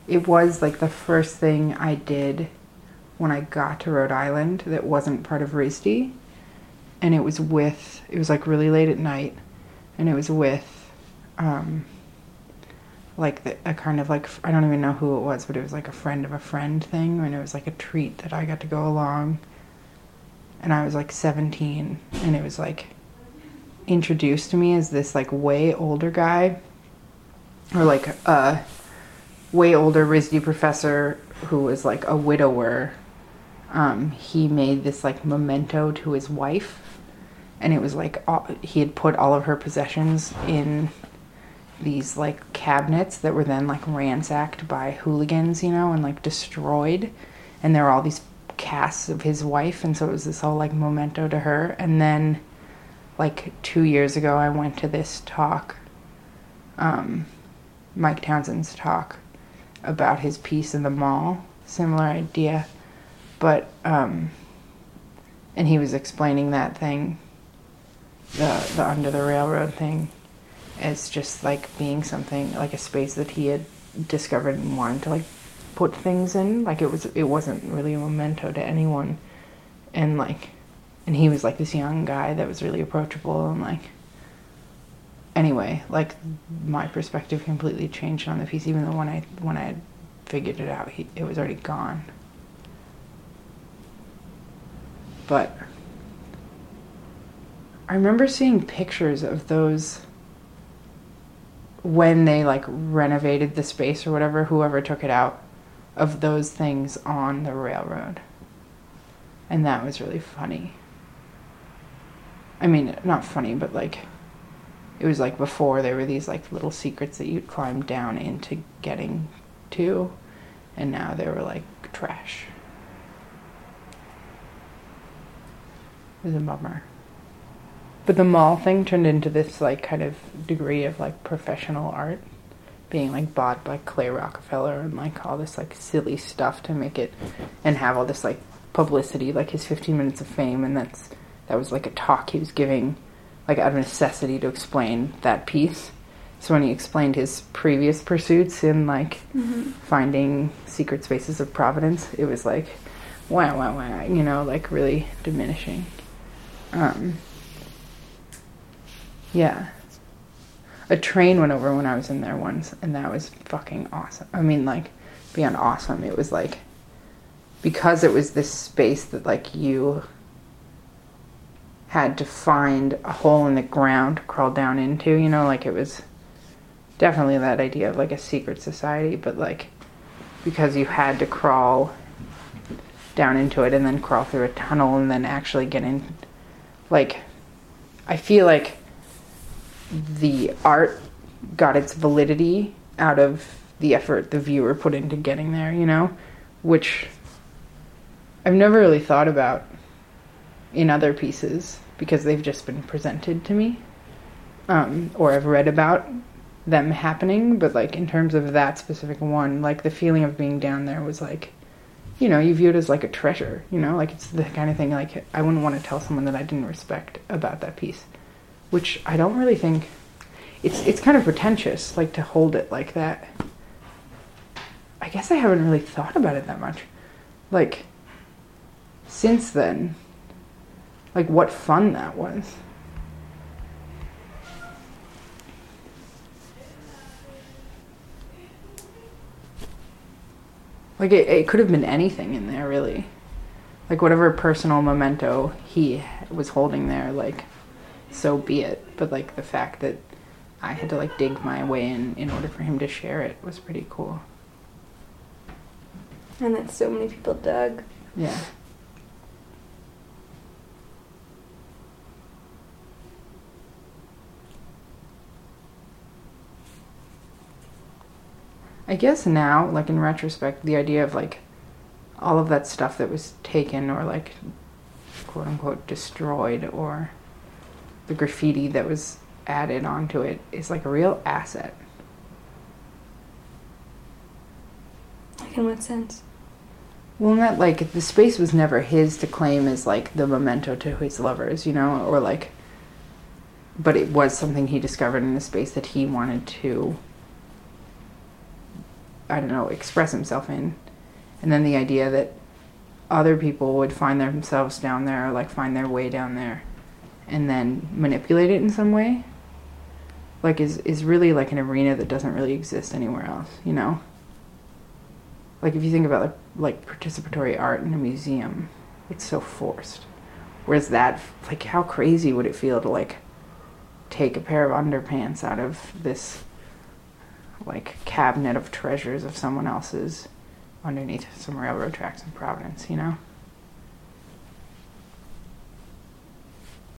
it was like the first thing I did when I got to Rhode Island that wasn't part of RISD. And it was like really late at night, and it was with like a kind of like, I don't even know who it was, but it was like a friend of a friend thing, and it was like a treat that I got to go along. And I was like 17, and it was like introduced to me as this like way older guy, or like a way older RISD professor who was like a widower. He made this like memento to his wife, and it was like he had put all of her possessions in these like cabinets that were then like ransacked by hooligans, you know, and like destroyed. And there were all these casts of his wife, and so it was this whole like memento to her. And then like 2 years ago I went to this talk, Mike Townsend's talk about his piece in the mall, similar idea, but and he was explaining that thing, the under the railroad thing, as just like being something like a space that he had discovered and wanted to like put things in. Like it wasn't really a memento to anyone, and he was like this young guy that was really approachable, and like anyway, like my perspective completely changed on the piece, even though when I had figured it out, it was already gone. But I remember seeing pictures of those when they like renovated the space or whatever, whoever took it out, of those things on the railroad. And that was really funny. I mean, not funny, but like, it was like before there were these like little secrets that you'd climb down into getting to, and now they were like trash. It was a bummer. But the mall thing turned into this like kind of degree of like professional art being like bought by Clay Rockefeller, and like all this like silly stuff to make it and have all this like publicity, like his 15 minutes of fame. And that was like a talk he was giving like out of necessity to explain that piece. So when he explained his previous pursuits in like finding secret spaces of Providence, it was like wow, you know, like really diminishing. Yeah. A train went over when I was in there once, and that was fucking awesome. I mean, like, beyond awesome. It was like, because it was this space that like you had to find a hole in the ground to crawl down into, you know, like it was definitely that idea of like a secret society, but like because you had to crawl down into it and then crawl through a tunnel and then actually get in, like, I feel like the art got its validity out of the effort the viewer put into getting there, you know, which I've never really thought about in other pieces because they've just been presented to me, or I've read about them happening. But like in terms of that specific one, like the feeling of being down there was like, you know, you view it as like a treasure, you know, like it's the kind of thing like I wouldn't want to tell someone that I didn't respect about that piece, which I don't really think it's kind of pretentious, like to hold it like that. I guess I haven't really thought about it that much, like since then, like what fun that was. Like it could have been anything in there, really. Like whatever personal memento he was holding there, like so be it. But like the fact that I had to like dig my way in order for him to share it was pretty cool. And that so many people dug. Yeah. I guess now, like in retrospect, the idea of like all of that stuff that was taken or like quote unquote destroyed, or the graffiti that was added onto it, is like a real asset. Like in what sense? Well, not like the space was never his to claim as like the memento to his lovers, you know, or like, but it was something he discovered in the space that he wanted to I don't know, express himself in. And then the idea that other people would find themselves down there, or like find their way down there, and then manipulate it in some way, like is really like an arena that doesn't really exist anywhere else, you know? Like if you think about like participatory art in a museum, it's so forced. Whereas that, like, how crazy would it feel to like take a pair of underpants out of this like cabinet of treasures of someone else's underneath some railroad tracks in Providence, you know?